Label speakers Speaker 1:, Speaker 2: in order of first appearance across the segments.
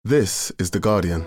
Speaker 1: This is The Guardian.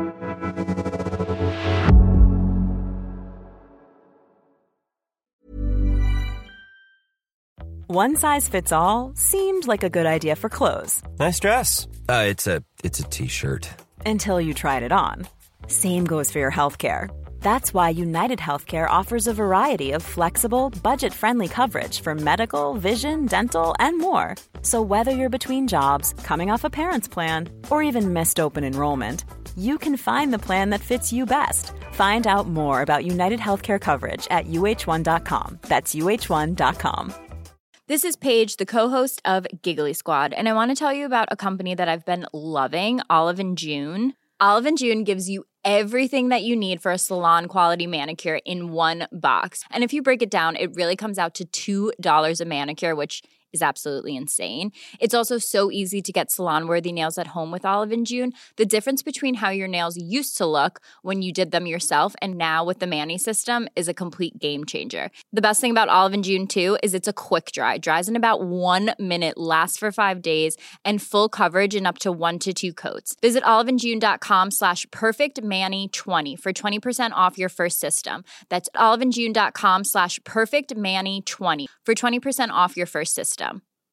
Speaker 2: One size fits all seemed like a good idea for clothes.
Speaker 3: Nice dress. It's a t-shirt.
Speaker 2: Until you tried it on. Same goes for your healthcare. That's why United Healthcare offers a variety of flexible, budget-friendly coverage for medical, vision, dental, and more. So whether you're between jobs, coming off a parent's plan, or even missed open enrollment, you can find the plan that fits you best. Find out more about United Healthcare coverage at uh1.com. That's uh1.com.
Speaker 4: This is Paige, the co-host of Giggly Squad, and I want to tell you about a company that I've been loving, Olive & June. Olive & June gives you everything that you need for a salon-quality manicure in one box. And if you break it down, it really comes out to $2 a manicure, which is absolutely insane. It's also so easy to get salon-worthy nails at home with Olive & June. The difference between how your nails used to look when you did them yourself and now with the Mani system is a complete game changer. The best thing about Olive & June, too, is it's a quick dry. Dries in about 1 minute, lasts for 5 days, and full coverage in up to 1 to 2 coats. Visit oliveandjune.com/perfectmani20 for 20% off your first system. That's oliveandjune.com/perfectmani20 for 20% off your first system.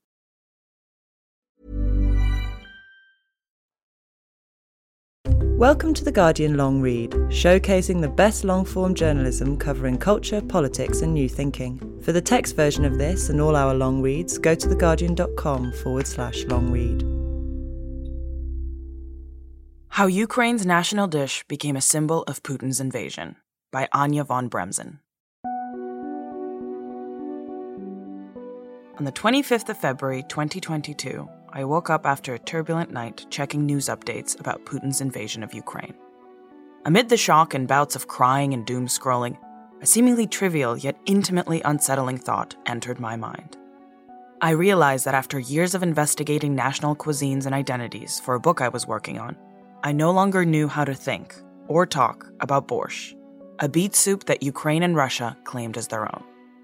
Speaker 5: Welcome to The Guardian Long Read, showcasing the best long-form journalism covering culture, politics and new thinking. For the text version of this and all our long reads, go to theguardian.com/long read.
Speaker 6: How Ukraine's national dish became a symbol of Putin's invasion, by Anya von Bremzen. On the 25th of February 2022, I woke up after a turbulent night checking news updates about Putin's invasion of Ukraine. Amid the shock and bouts of crying and doom-scrolling, a seemingly trivial yet intimately unsettling thought entered my mind. I realized that after years of investigating national cuisines and identities for a book I was working on, I no longer knew how to think or talk about borscht, a beet soup that Ukraine and Russia claimed as their own.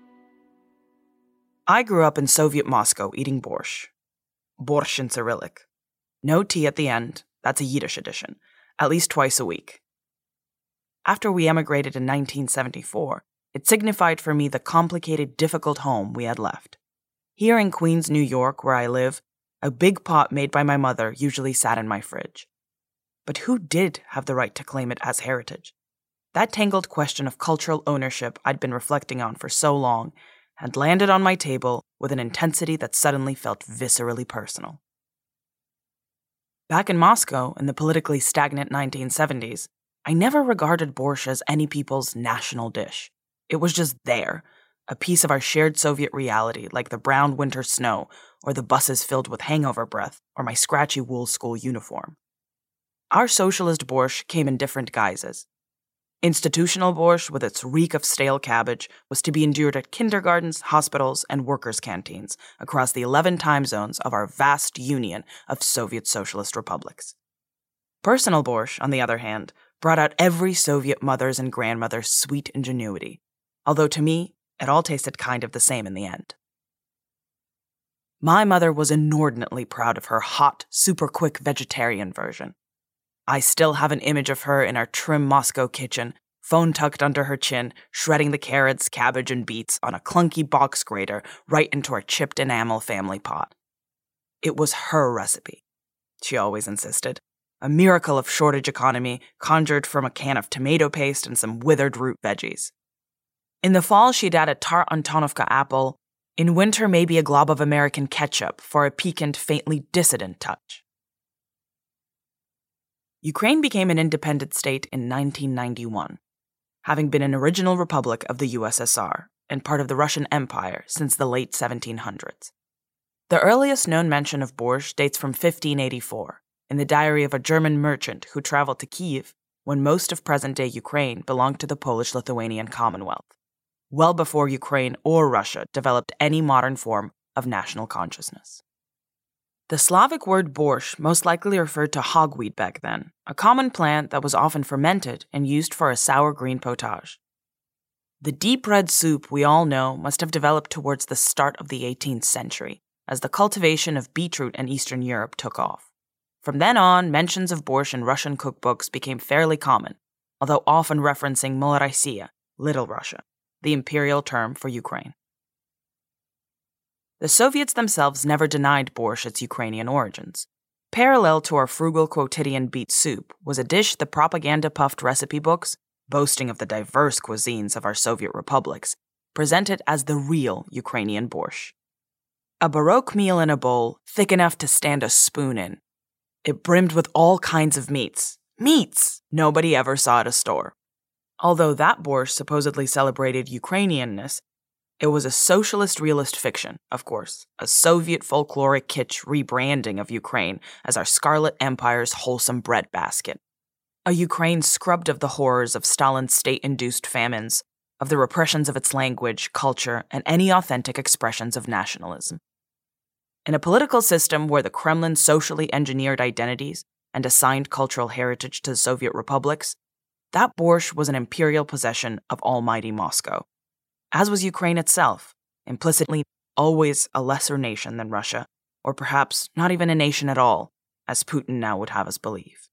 Speaker 6: I grew up in Soviet Moscow eating borscht. Borscht in Cyrillic. No T at the end, that's a Yiddish edition, at least twice a week. After we emigrated in 1974, it signified for me the complicated, difficult home we had left. Here in Queens, New York, where I live, a big pot made by my mother usually sat in my fridge. But who did have the right to claim it as heritage? That tangled question of cultural ownership I'd been reflecting on for so long had landed on my table with an intensity that suddenly felt viscerally personal. Back in Moscow, in the politically stagnant 1970s, I never regarded borscht as any people's national dish. It was just there, a piece of our shared Soviet reality, like the brown winter snow, or the buses filled with hangover breath, or my scratchy wool school uniform. Our socialist borscht came in different guises. Institutional borscht, with its reek of stale cabbage, was to be endured at kindergartens, hospitals, and workers' canteens across the 11 time zones of our vast union of Soviet socialist republics. Personal borscht, on the other hand, brought out every Soviet mother's and grandmother's sweet ingenuity, although to me, it all tasted kind of the same in the end. My mother was inordinately proud of her hot, super-quick vegetarian version. I still have an image of her in our trim Moscow kitchen, phone tucked under her chin, shredding the carrots, cabbage, and beets on a clunky box grater right into our chipped enamel family pot. It was her recipe, she always insisted, a miracle of shortage economy conjured from a can of tomato paste and some withered root veggies. In the fall, she'd add a tart Antonovka apple. In winter, maybe a glob of American ketchup for a piquant, faintly dissident touch. Ukraine became an independent state in 1991, having been an original republic of the USSR and part of the Russian Empire since the late 1700s. The earliest known mention of borscht dates from 1584, in the diary of a German merchant who traveled to Kyiv when most of present-day Ukraine belonged to the Polish-Lithuanian Commonwealth, well before Ukraine or Russia developed any modern form of national consciousness. The Slavic word borscht most likely referred to hogweed back then, a common plant that was often fermented and used for a sour green potage. The deep red soup we all know must have developed towards the start of the 18th century, as the cultivation of beetroot in Eastern Europe took off. From then on, mentions of borscht in Russian cookbooks became fairly common, although often referencing Malorossiya, Little Russia, the imperial term for Ukraine. The Soviets themselves never denied borscht its Ukrainian origins. Parallel to our frugal quotidian beet soup was a dish the propaganda-puffed recipe books, boasting of the diverse cuisines of our Soviet republics, presented as the real Ukrainian borscht. A baroque meal in a bowl thick enough to stand a spoon in. It brimmed with all kinds of meats. Meats nobody ever saw at a store. Although that borscht supposedly celebrated Ukrainianness, it was a socialist realist fiction, of course, a Soviet folkloric kitsch rebranding of Ukraine as our Scarlet Empire's wholesome breadbasket. A Ukraine scrubbed of the horrors of Stalin's state-induced famines, of the repressions of its language, culture, and any authentic expressions of nationalism. In a political system where the Kremlin socially engineered identities and assigned cultural heritage to the Soviet republics, that borscht was an imperial possession of almighty Moscow, as was Ukraine itself, implicitly always a lesser nation than Russia, or perhaps not even a nation at all, as Putin now would have us believe.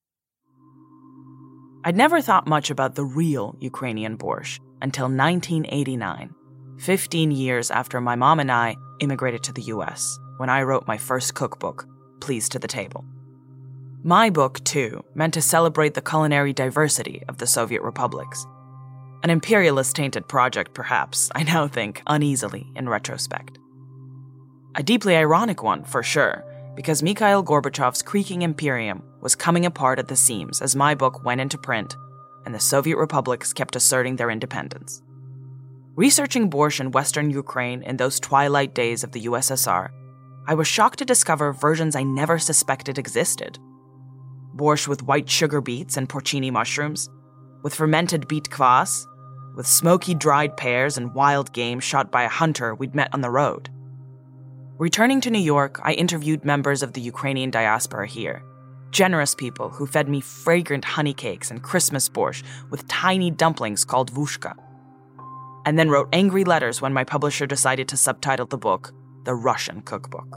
Speaker 6: I'd never thought much about the real Ukrainian borscht until 1989, 15 years after my mom and I immigrated to the US, when I wrote my first cookbook, Please to the Table. My book, too, meant to celebrate the culinary diversity of the Soviet republics. An imperialist-tainted project, perhaps, I now think, uneasily in retrospect. A deeply ironic one, for sure, because Mikhail Gorbachev's creaking imperium was coming apart at the seams as my book went into print, and the Soviet republics kept asserting their independence. Researching borscht in Western Ukraine in those twilight days of the USSR, I was shocked to discover versions I never suspected existed. Borscht with white sugar beets and porcini mushrooms, with fermented beet kvass, with smoky dried pears and wild game shot by a hunter we'd met on the road. Returning to New York, I interviewed members of the Ukrainian diaspora here, generous people who fed me fragrant honey cakes and Christmas borscht with tiny dumplings called vushka, and then wrote angry letters when my publisher decided to subtitle the book The Russian Cookbook.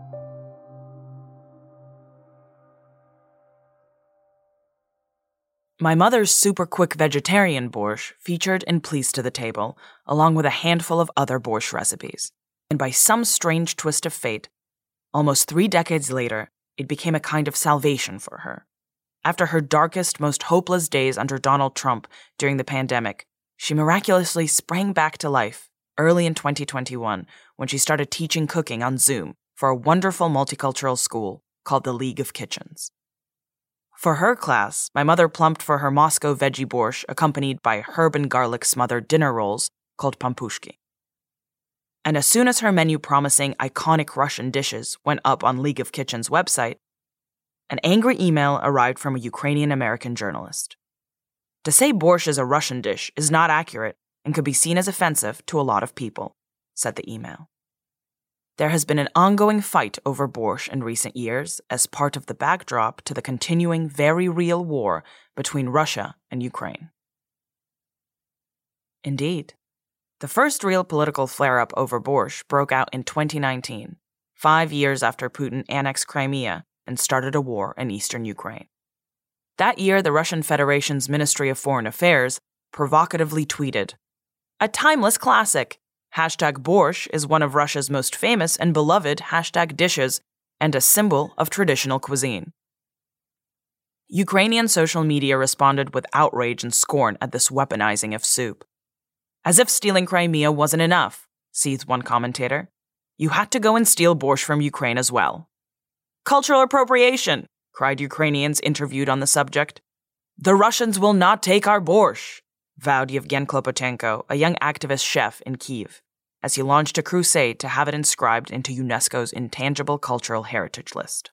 Speaker 6: My mother's super-quick vegetarian borscht featured in Please to the Table, along with a handful of other borscht recipes. And by some strange twist of fate, almost 3 decades later, it became a kind of salvation for her. After her darkest, most hopeless days under Donald Trump during the pandemic, she miraculously sprang back to life early in 2021 when she started teaching cooking on Zoom for a wonderful multicultural school called the League of Kitchens. For her class, my mother plumped for her Moscow veggie borscht accompanied by herb and garlic smothered dinner rolls called pampushki. And as soon as her menu promising iconic Russian dishes went up on League of Kitchens' website, an angry email arrived from a Ukrainian-American journalist. To say borscht is a Russian dish is not accurate and could be seen as offensive to a lot of people, said the email. There has been an ongoing fight over borscht in recent years as part of the backdrop to the continuing very real war between Russia and Ukraine. Indeed. The first real political flare-up over borscht broke out in 2019, 5 years after Putin annexed Crimea and started a war in eastern Ukraine. That year, the Russian Federation's Ministry of Foreign Affairs provocatively tweeted, "A timeless classic! Hashtag borscht is one of Russia's most famous and beloved hashtag dishes and a symbol of traditional cuisine." Ukrainian social media responded with outrage and scorn at this weaponizing of soup. As if stealing Crimea wasn't enough, seethed one commentator. You had to go and steal borscht from Ukraine as well. Cultural appropriation, cried Ukrainians interviewed on the subject. The Russians will not take our borscht, vowed Yevgen Klopotenko, a young activist chef in Kyiv, as he launched a crusade to have it inscribed into UNESCO's Intangible Cultural Heritage List.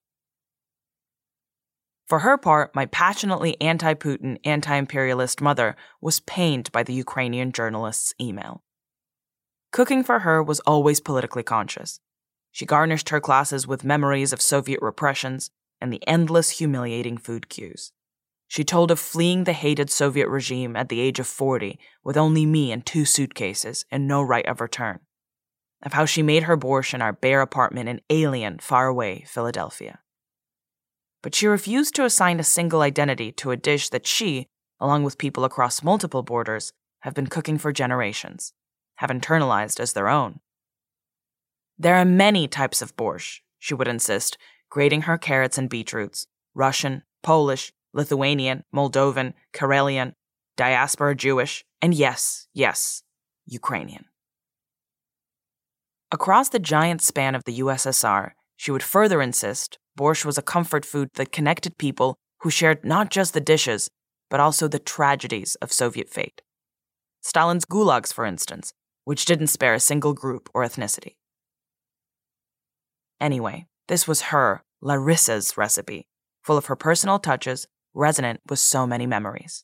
Speaker 6: For her part, my passionately anti-Putin, anti-imperialist mother was pained by the Ukrainian journalist's email. Cooking for her was always politically conscious. She garnished her classes with memories of Soviet repressions and the endless humiliating food queues. She told of fleeing the hated Soviet regime at the age of 40 with only me and 2 suitcases and no right of return. Of how she made her borscht in our bare apartment in alien, faraway Philadelphia. but she refused to assign a single identity to a dish that she, along with people across multiple borders, have been cooking for generations, have internalized as their own. There are many types of borscht, she would insist, grating her carrots and beetroots, Russian, Polish, Lithuanian, Moldovan, Karelian, diaspora Jewish, and yes, Ukrainian. Across the giant span of the USSR, she would further insist borscht was a comfort food that connected people who shared not just the dishes, but also the tragedies of Soviet fate. Stalin's gulags, for instance, which didn't spare a single group or ethnicity. Anyway, this was her, Larissa's recipe, full of her personal touches, resonant with so many memories.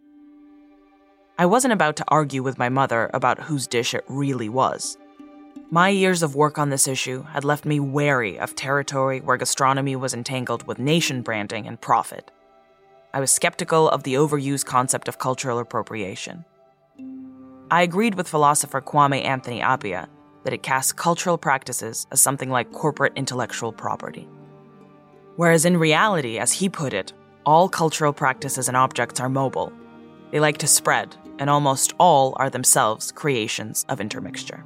Speaker 6: I wasn't about to argue with my mother about whose dish it really was. My years of work on this issue had left me wary of territory where gastronomy was entangled with nation branding and profit. I was skeptical of the overused concept of cultural appropriation. I agreed with philosopher Kwame Anthony Appiah that it casts cultural practices as something like corporate intellectual property. Whereas in reality, as he put it, all cultural practices and objects are mobile. They like to spread, and almost all are themselves creations of intermixture.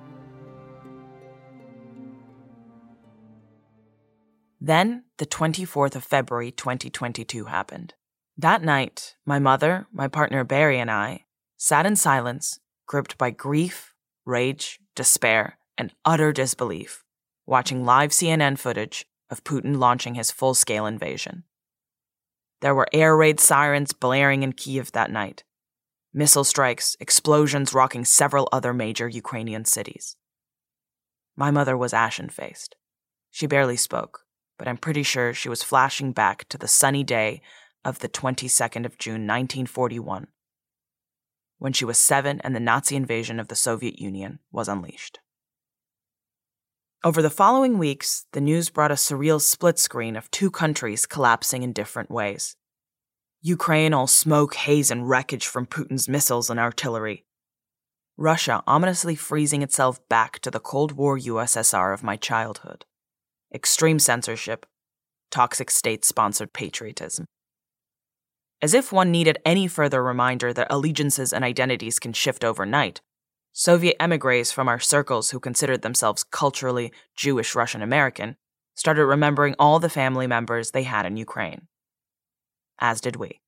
Speaker 6: Then, the 24th of February 2022 happened. That night, my mother, my partner Barry, and I sat in silence, gripped by grief, rage, despair, and utter disbelief, watching live CNN footage of Putin launching his full-scale invasion. There were air raid sirens blaring in Kyiv that night, missile strikes, explosions rocking several other major Ukrainian cities. My mother was ashen-faced. She barely spoke, but I'm pretty sure she was flashing back to the sunny day of the 22nd of June 1941, when she was 7 and the Nazi invasion of the Soviet Union was unleashed. Over the following weeks, the news brought a surreal split screen of two countries collapsing in different ways. Ukraine all smoke, haze, and wreckage from Putin's missiles and artillery. Russia ominously freezing itself back to the Cold War USSR of my childhood. Extreme censorship, toxic state-sponsored patriotism. As if one needed any further reminder that allegiances and identities can shift overnight, Soviet émigrés from our circles who considered themselves culturally Jewish Russian-American started remembering all the family members they had in Ukraine. As did we.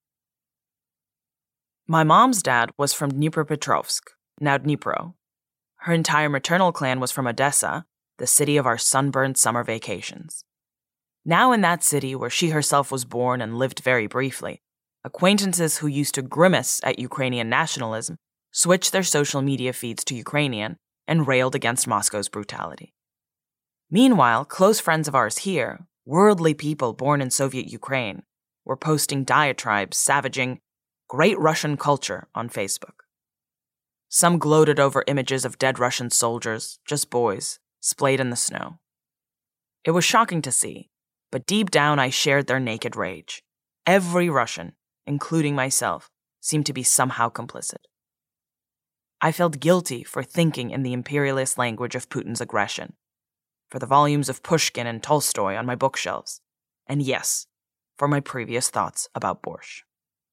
Speaker 6: My mom's dad was from Dnipropetrovsk, now Dnipro. Her entire maternal clan was from Odessa, the city of our sunburned summer vacations. Now in that city where she herself was born and lived very briefly, acquaintances who used to grimace at Ukrainian nationalism switched their social media feeds to Ukrainian and railed against Moscow's brutality. Meanwhile, close friends of ours here, worldly people born in Soviet Ukraine, were posting diatribes savaging great Russian culture on Facebook. Some gloated over images of dead Russian soldiers, just boys, splayed in the snow. It was shocking to see, but deep down I shared their naked rage. Every Russian, including myself, seemed to be somehow complicit. I felt guilty for thinking in the imperialist language of Putin's aggression, for the volumes of Pushkin and Tolstoy on my bookshelves, and yes, for my previous thoughts about borscht.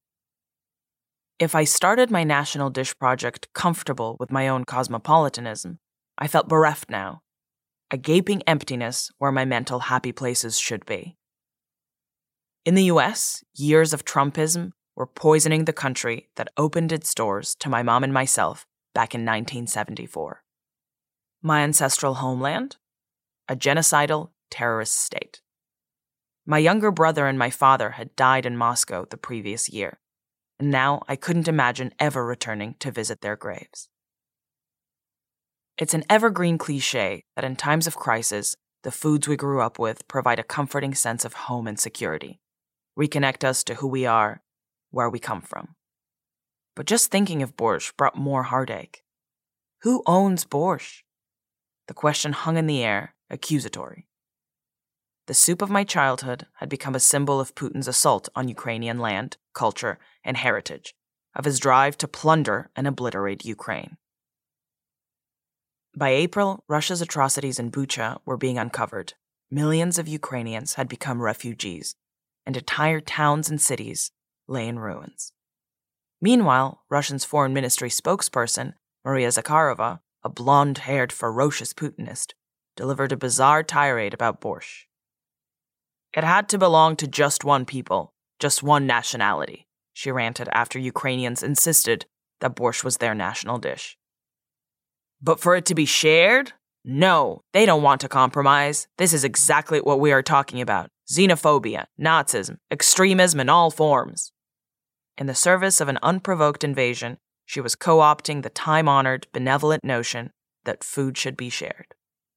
Speaker 6: If I started my national dish project comfortable with my own cosmopolitanism, I felt bereft now, a gaping emptiness where my mental happy places should be. In the US, years of Trumpism were poisoning the country that opened its doors to my mom and myself back in 1974. My ancestral homeland? A genocidal, terrorist state. My younger brother and my father had died in Moscow the previous year, and now I couldn't imagine ever returning to visit their graves. It's an evergreen cliché that in times of crisis, the foods we grew up with provide a comforting sense of home and security, reconnect us to who we are, where we come from. But just thinking of borscht brought more heartache. Who owns borscht? The question hung in the air, accusatory. The soup of my childhood had become a symbol of Putin's assault on Ukrainian land, culture, and heritage, of his drive to plunder and obliterate Ukraine. By April, Russia's atrocities in Bucha were being uncovered. Millions of Ukrainians had become refugees, and entire towns and cities lay in ruins. Meanwhile, Russia's foreign ministry spokesperson, Maria Zakharova, a blonde-haired, ferocious Putinist, delivered a bizarre tirade about borscht. It had to belong to just one people, just one nationality, she ranted after Ukrainians insisted that borscht was their national dish. But for it to be shared? No, they don't want to compromise. This is exactly what we are talking about. Xenophobia, Nazism, extremism in all forms. In the service of an unprovoked invasion, she was co-opting the time-honored, benevolent notion that food should be shared.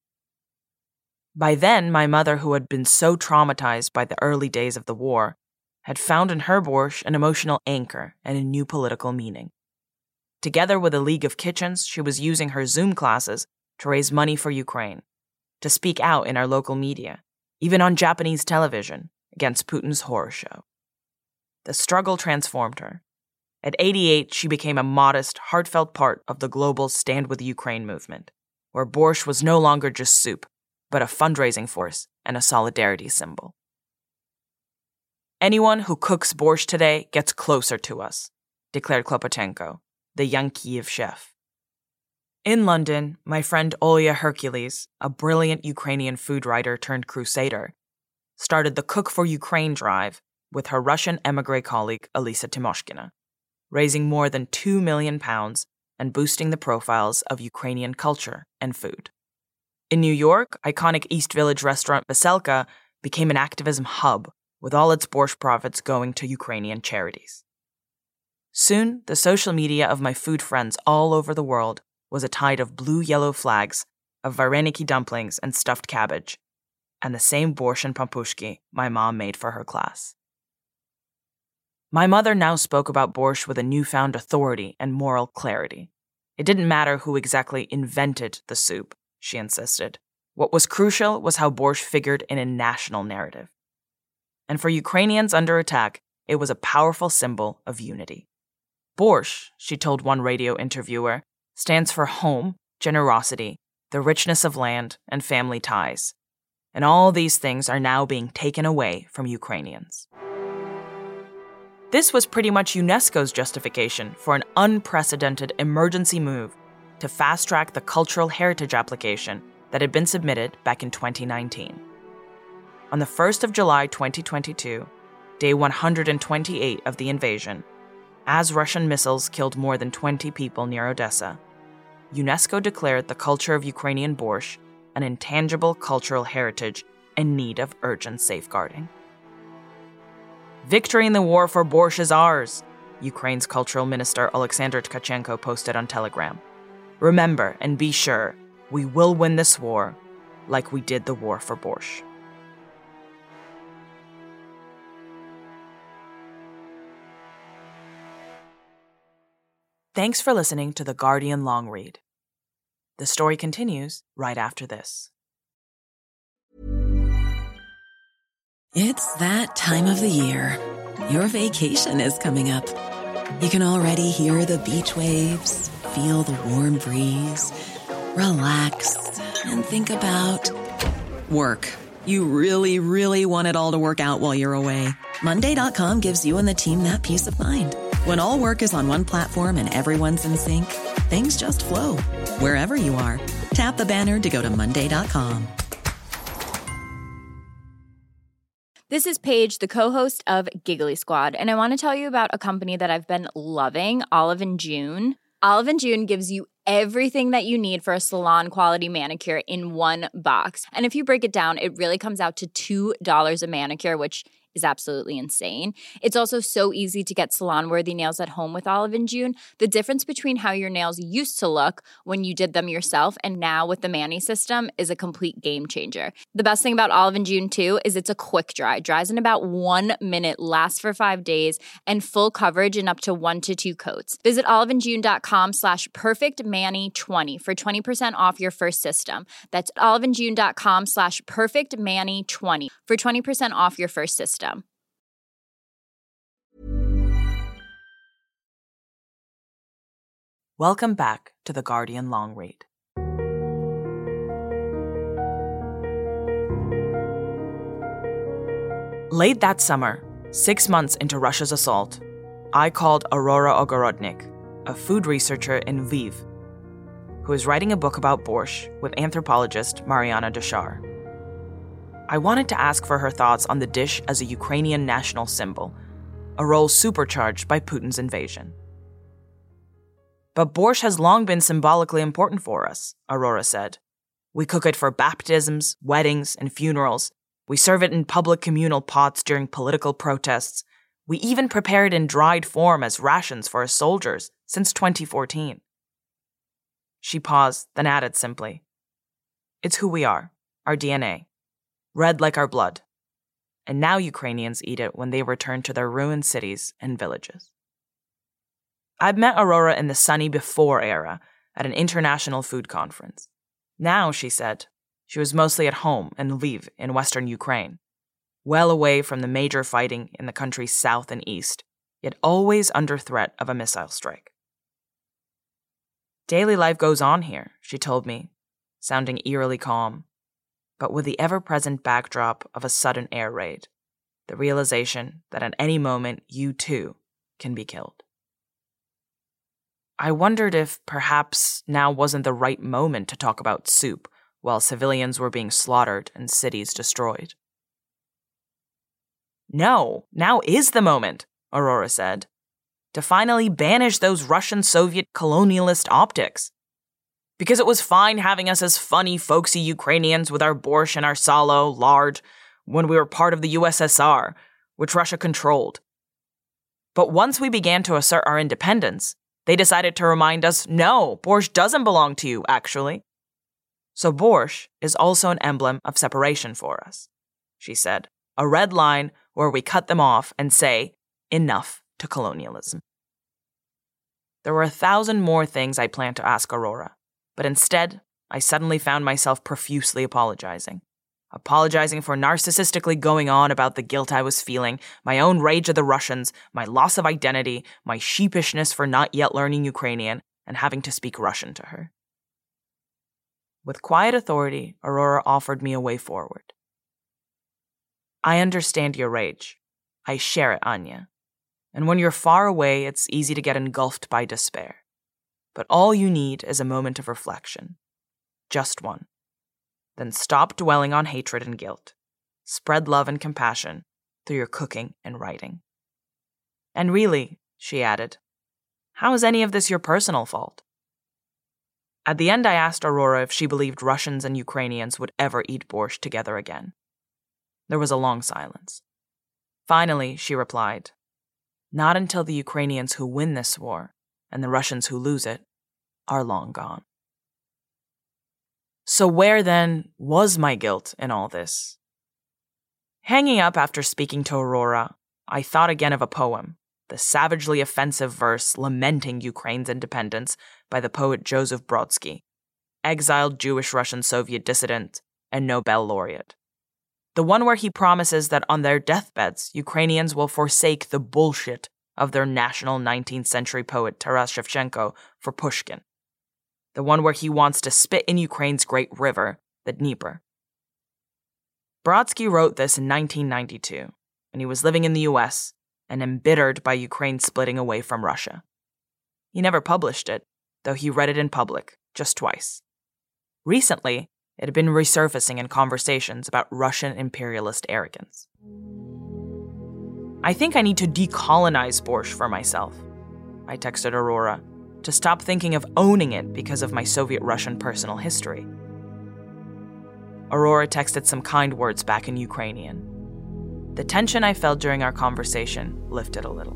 Speaker 6: By then, my mother, who had been so traumatized by the early days of the war, had found in her borscht an emotional anchor and a new political meaning. Together with a League of Kitchens, she was using her Zoom classes to raise money for Ukraine, to speak out in our local media, even on Japanese television, against Putin's horror show. The struggle transformed her. At 88, she became a modest, heartfelt part of the global Stand With Ukraine movement, where borscht was no longer just soup, but a fundraising force and a solidarity symbol. Anyone who cooks borscht today gets closer to us, declared Klopotenko, the young Kyiv chef. In London, my friend Olya Hercules, a brilliant Ukrainian food writer turned crusader, started the Cook for Ukraine drive with her Russian emigre colleague Alisa Timoshkina, raising more than £2 million and boosting the profiles of Ukrainian culture and food. In New York, iconic East Village restaurant Veselka became an activism hub, with all its borscht profits going to Ukrainian charities. Soon, the social media of my food friends all over the world was a tide of blue-yellow flags, of vareniki dumplings and stuffed cabbage, and the same borscht and pampushki my mom made for her class. My mother now spoke about borscht with a newfound authority and moral clarity. It didn't matter who exactly invented the soup, she insisted. What was crucial was how borscht figured in a national narrative. And for Ukrainians under attack, it was a powerful symbol of unity. Borscht, she told one radio interviewer, stands for home, generosity, the richness of land, and family ties. And all these things are now being taken away from Ukrainians. This was pretty much UNESCO's justification for an unprecedented emergency move to fast-track the cultural heritage application that had been submitted back in 2019. On the 1st of July 2022, day 128 of the invasion, as Russian missiles killed more than 20 people near Odessa, UNESCO declared the culture of Ukrainian borscht an intangible cultural heritage in need of urgent safeguarding. Victory in the war for borscht is ours, Ukraine's cultural minister Alexander Tkachenko posted on Telegram. Remember and be sure, we will win this war like we did the war for borscht. Thanks for listening to The Guardian Long Read. The story continues right after this.
Speaker 1: It's that time of the year. Your vacation is coming up. You can already hear the beach waves, feel the warm breeze, relax, and think about work. You really, really want it all to work out while you're away. Monday.com gives you and the team that peace of mind. When all work is on one platform and everyone's in sync, things just flow. Wherever you are, tap the banner to go to Monday.com.
Speaker 4: This is Paige, the co-host of Giggly Squad, and I want to tell you about a company that I've been loving, Olive & June. Olive & June gives you everything that you need for a salon-quality manicure in one box. And if you break it down, it really comes out to $2 a manicure, which is absolutely insane. It's also so easy to get salon-worthy nails at home with Olive & June. The difference between how your nails used to look when you did them yourself and now with the Mani system is a complete game changer. The best thing about Olive & June, too, is it's a quick dry. Dries in about 1 minute, lasts for 5 days, and full coverage in up to 1 to 2 coats. Visit oliveandjune.com/perfectmani20 for 20% off your first system. That's oliveandjune.com/perfectmani20 for 20% off your first system.
Speaker 6: Welcome back to The Guardian Long Read. Late that summer, 6 months into Russia's assault, I called Aurora Ogorodnik, a food researcher in Lviv, who is writing a book about borscht with anthropologist Mariana Deshar. I wanted to ask for her thoughts on the dish as a Ukrainian national symbol, a role supercharged by Putin's invasion. But borscht has long been symbolically important for us, Aurora said. We cook it for baptisms, weddings, and funerals. We serve it in public communal pots during political protests. We even prepare it in dried form as rations for our soldiers since 2014. She paused, then added simply, "It's who we are, our DNA, red like our blood. And now Ukrainians eat it when they return to their ruined cities and villages." I'd met Aurora in the sunny before era at an international food conference. Now, she said, she was mostly at home in Lviv in western Ukraine, well away from the major fighting in the country's south and east, yet always under threat of a missile strike. Daily life goes on here, she told me, sounding eerily calm, but with the ever-present backdrop of a sudden air raid, the realization that at any moment you too can be killed. I wondered if perhaps now wasn't the right moment to talk about soup while civilians were being slaughtered and cities destroyed. No, now is the moment, Aurora said, to finally banish those Russian-Soviet colonialist optics. Because it was fine having us as funny, folksy Ukrainians with our borscht and our salo, lard, when we were part of the USSR, which Russia controlled. But once we began to assert our independence, they decided to remind us, no, borscht doesn't belong to you, actually. So borscht is also an emblem of separation for us, she said, a red line where we cut them off and say, enough to colonialism. There were 1,000 more things I planned to ask Aurora, but instead, I suddenly found myself profusely apologizing for narcissistically going on about the guilt I was feeling, my own rage of the Russians, my loss of identity, my sheepishness for not yet learning Ukrainian, and having to speak Russian to her. With quiet authority, Aurora offered me a way forward. I understand your rage. I share it, Anya. And when you're far away, it's easy to get engulfed by despair. But all you need is a moment of reflection. Just one. Then stop dwelling on hatred and guilt. Spread love and compassion through your cooking and writing. And really, she added, how is any of this your personal fault? At the end, I asked Aurora if she believed Russians and Ukrainians would ever eat borscht together again. There was a long silence. Finally, she replied, not until the Ukrainians who win this war and the Russians who lose it are long gone. So where, then, was my guilt in all this? Hanging up after speaking to Aurora, I thought again of a poem, the savagely offensive verse lamenting Ukraine's independence by the poet Joseph Brodsky, exiled Jewish-Russian Soviet dissident and Nobel laureate. The one where he promises that on their deathbeds, Ukrainians will forsake the bullshit of their national 19th century poet Taras Shevchenko for Pushkin. The one where he wants to spit in Ukraine's great river, the Dnieper. Brodsky wrote this in 1992, when he was living in the US and embittered by Ukraine splitting away from Russia. He never published it, though he read it in public, just twice. Recently, it had been resurfacing in conversations about Russian imperialist arrogance. I think I need to decolonize borscht for myself, I texted Aurora, to stop thinking of owning it because of my Soviet-Russian personal history. Aurora texted some kind words back in Ukrainian. The tension I felt during our conversation lifted a little.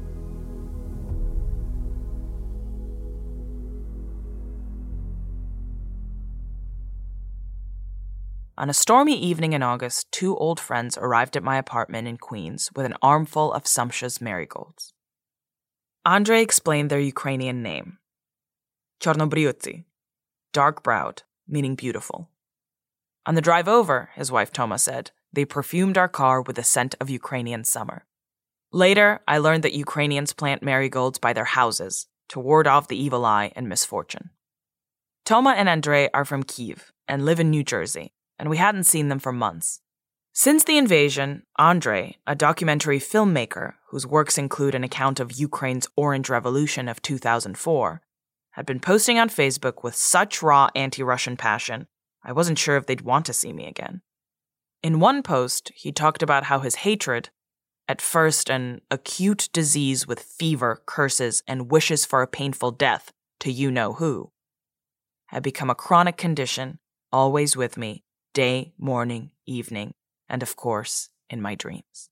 Speaker 6: On a stormy evening in August, 2 old friends arrived at my apartment in Queens with an armful of Sumpsha's marigolds. Andrei explained their Ukrainian name. Chornobryutsi, dark-browed, meaning beautiful. On the drive over, his wife Toma said, they perfumed our car with the scent of Ukrainian summer. Later, I learned that Ukrainians plant marigolds by their houses to ward off the evil eye and misfortune. Toma and Andrei are from Kyiv and live in New Jersey, and we hadn't seen them for months. Since the invasion, Andrei, a documentary filmmaker whose works include an account of Ukraine's Orange Revolution of 2004, had been posting on Facebook with such raw anti-Russian passion, I wasn't sure if they'd want to see me again. In one post, he talked about how his hatred, at first an acute disease with fever, curses, and wishes for a painful death to you-know-who, had become a chronic condition, always with me, day, morning, evening, and of course, in my dreams.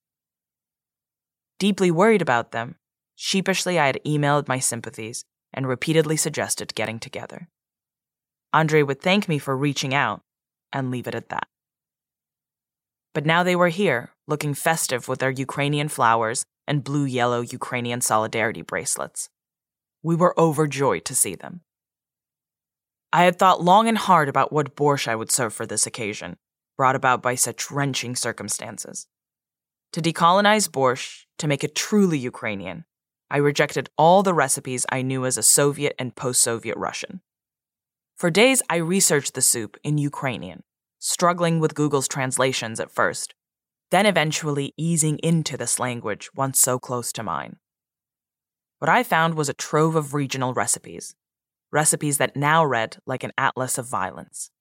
Speaker 6: Deeply worried about them, sheepishly I had emailed my sympathies and repeatedly suggested getting together. Andrei would thank me for reaching out and leave it at that. But now they were here, looking festive with their Ukrainian flowers and blue-yellow Ukrainian solidarity bracelets. We were overjoyed to see them. I had thought long and hard about what borscht I would serve for this occasion, brought about by such wrenching circumstances. To decolonize borscht, to make it truly Ukrainian, I rejected all the recipes I knew as a Soviet and post-Soviet Russian. For days, I researched the soup in Ukrainian, struggling with Google's translations at first, then eventually easing into this language once so close to mine. What I found was a trove of regional recipes that now read like an atlas of violence.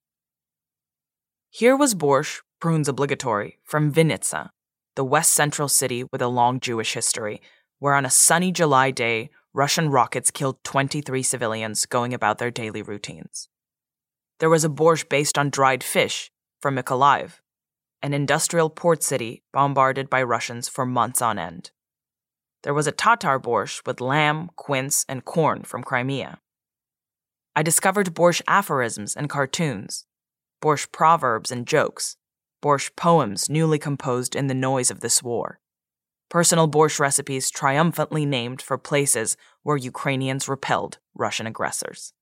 Speaker 6: Here was borscht, prunes obligatory, from Vinnytsia, the west-central city with a long Jewish history, where on a sunny July day, Russian rockets killed 23 civilians going about their daily routines. There was a borscht based on dried fish from Mykolaiv, an industrial port city bombarded by Russians for months on end. There was a Tatar borscht with lamb, quince, and corn from Crimea. I discovered borscht aphorisms and cartoons, borscht proverbs and jokes, borscht poems newly composed in the noise of this war, personal borscht recipes triumphantly named for places where Ukrainians repelled Russian aggressors.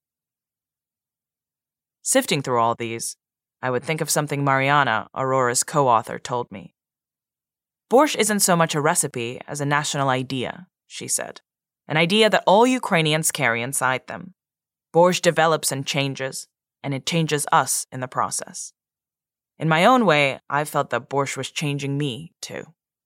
Speaker 6: Sifting through all these, I would think of something Mariana, Aurora's co-author, told me. Borscht isn't so much a recipe as a national idea, she said, an idea that all Ukrainians carry inside them. Borscht develops and it changes us in the process. In my own way, I felt that borscht was changing me, too.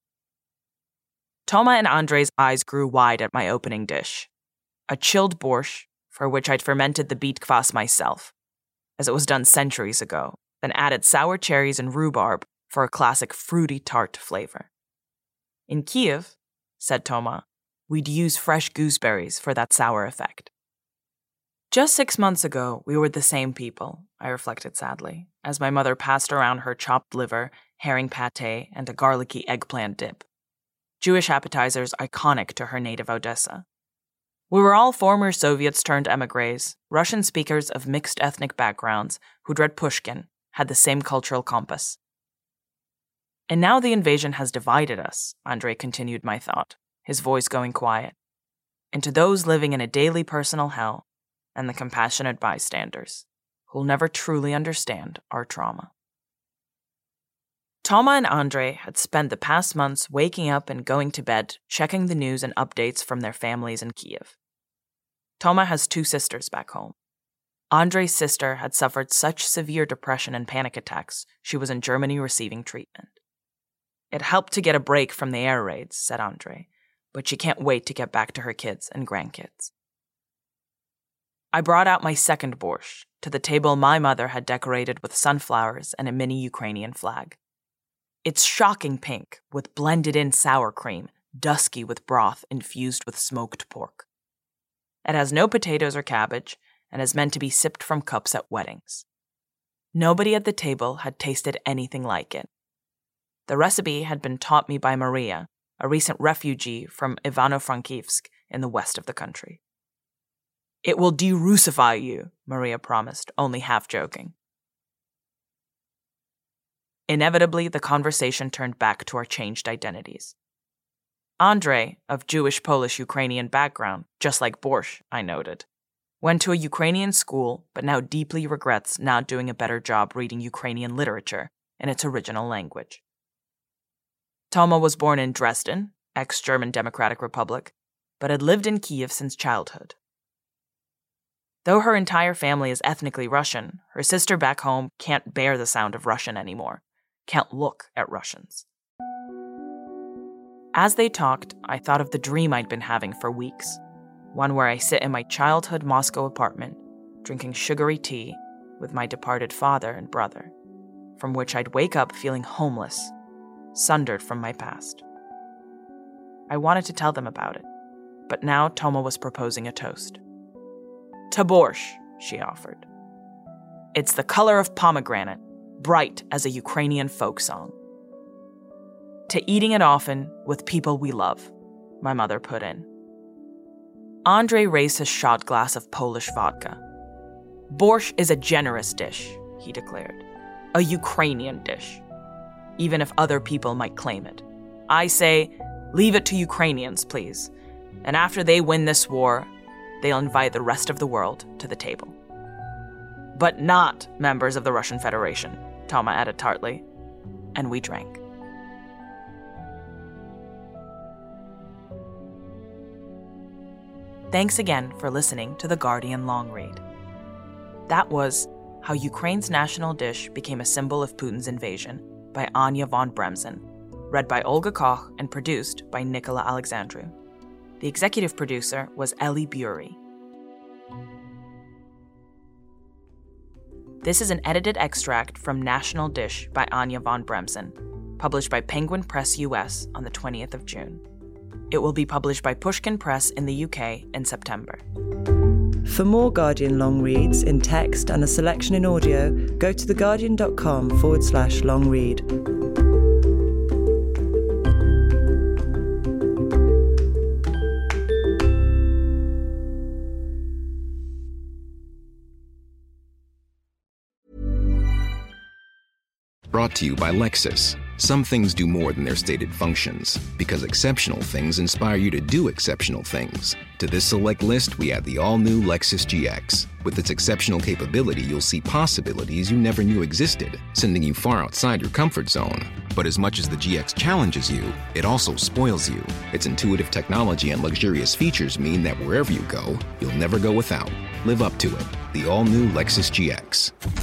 Speaker 6: Toma and Andrei's eyes grew wide at my opening dish. A chilled borscht, for which I'd fermented the beet kvass myself, as it was done centuries ago, then added sour cherries and rhubarb for a classic fruity tart flavor. In Kiev, said Toma, we'd use fresh gooseberries for that sour effect. Just 6 months ago, we were the same people, I reflected sadly, as my mother passed around her chopped liver, herring pâté, and a garlicky eggplant dip. Jewish appetizers iconic to her native Odessa. We were all former Soviets turned émigrés, Russian speakers of mixed ethnic backgrounds who'd read Pushkin, had the same cultural compass. And now the invasion has divided us, Andrei continued my thought, his voice going quiet, into those living in a daily personal hell and the compassionate bystanders, who'll never truly understand our trauma. Toma and Andrei had spent the past months waking up and going to bed, checking the news and updates from their families in Kiev. Toma has 2 sisters back home. Andrei's sister had suffered such severe depression and panic attacks, she was in Germany receiving treatment. It helped to get a break from the air raids, said Andrei, but she can't wait to get back to her kids and grandkids. I brought out my second borscht, to the table my mother had decorated with sunflowers and a mini Ukrainian flag. It's shocking pink, with blended-in sour cream, dusky with broth infused with smoked pork. It has no potatoes or cabbage, and is meant to be sipped from cups at weddings. Nobody at the table had tasted anything like it. The recipe had been taught me by Maria, a recent refugee from Ivano-Frankivsk in the west of the country. It will de-Russify you, Maria promised, only half joking. Inevitably, the conversation turned back to our changed identities. Andrei, of Jewish, Polish, Ukrainian background, just like borscht, I noted, went to a Ukrainian school, but now deeply regrets not doing a better job reading Ukrainian literature in its original language. Toma was born in Dresden, ex-German Democratic Republic, but had lived in Kiev since childhood. Though her entire family is ethnically Russian, her sister back home can't bear the sound of Russian anymore, can't look at Russians. As they talked, I thought of the dream I'd been having for weeks, one where I sit in my childhood Moscow apartment, drinking sugary tea with my departed father and brother, from which I'd wake up feeling homeless, sundered from my past. I wanted to tell them about it, but now Toma was proposing a toast. To borscht, she offered. It's the color of pomegranate, bright as a Ukrainian folk song. To eating it often with people we love, my mother put in. Andrei raised his shot glass of Polish vodka. Borscht is a generous dish, he declared. A Ukrainian dish, even if other people might claim it. I say, leave it to Ukrainians, please. And after they win this war, they'll invite the rest of the world to the table. But not members of the Russian Federation, Toma added tartly. And we drank. Thanks again for listening to The Guardian Long Read. That was How Ukraine's National Dish Became a Symbol of Putin's Invasion by Anya von Bremzen, read by Olga Koch and produced by Nicola Alexandru. The executive producer was Ellie Bury. This is an edited extract from National Dish by Anya von Bremzen, published by Penguin Press US on the 20th of June. It will be published by Pushkin Press in the UK in September.
Speaker 5: For more Guardian long reads in text and a selection in audio, go to theguardian.com/long read.
Speaker 7: Brought to you by Lexus. Some things do more than their stated functions, because exceptional things inspire you to do exceptional things. To this select list, we add the all-new Lexus GX. With its exceptional capability, you'll see possibilities you never knew existed, sending you far outside your comfort zone. But as much as the GX challenges you, it also spoils you. Its intuitive technology and luxurious features mean that wherever you go, you'll never go without. Live up to it. The all-new Lexus GX.